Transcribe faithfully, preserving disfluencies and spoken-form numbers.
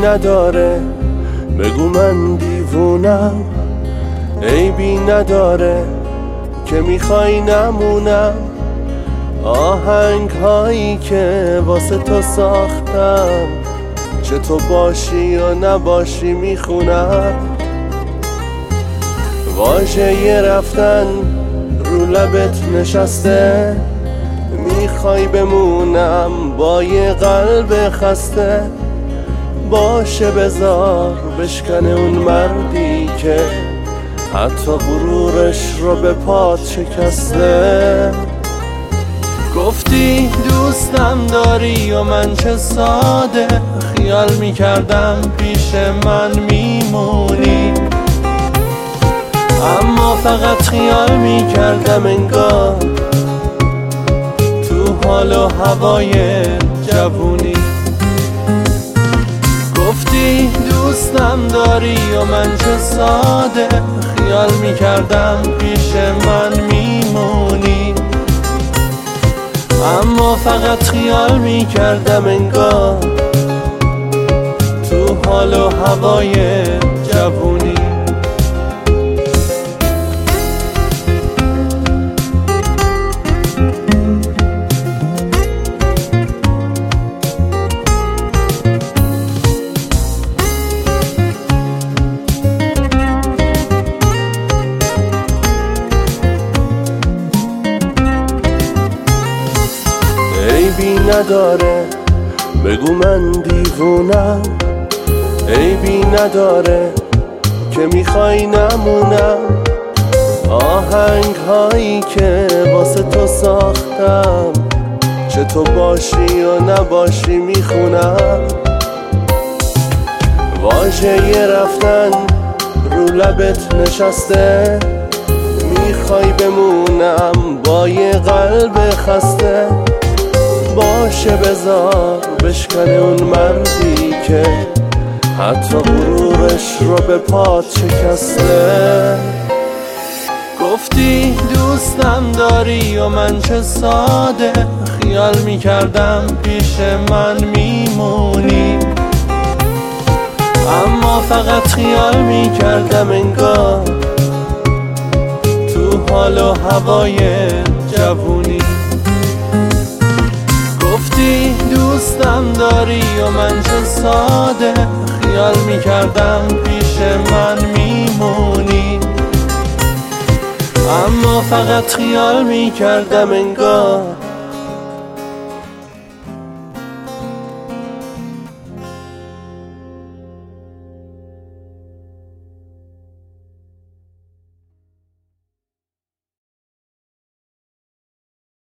نداره، بگو من دیوونم. عیبی نداره که میخوای نمونم. آهنگ هایی که واسه تو ساختم، چه تو باشی یا نباشی میخونم. واژه رفتن رو لبت نشسته، میخوای بمونم با یه قلب خسته. باشه بذار بشکنه اون مردی که حتی غرورش رو به پات شکسته. گفتی دوستم داری و من چه ساده، خیال میکردم پیش من میمونی. اما فقط خیال میکردم انگار تو حال و هوای جوونی. گفتی دوستم داری و من چه ساده، خیال میکردم پیش من میمونی. اما فقط خیال میکردم انگار تو حال و هوای جوونی. عیبی نداره، بگو من دیوونم. عیبی نداره که میخوای نمونم. آهنگ هایی که واسه تو ساختم، چه تو باشی یا نباشی میخونم. واژه رفتن رو لبت نشسته، میخوای بمونم با یه قلب خسته. باشه بذار بشکنه اون مردی که حتی غرورش رو به پات شکسته. گفتی دوستم داری و من چه ساده، خیال میکردم پیش من میمونی. اما فقط خیال میکردم انگار تو حال و هوای جوونی. گفتی دوستم داری و من چه ساده، خیال میکردم پیش من میمونی. اما فقط خیال میکردم انگار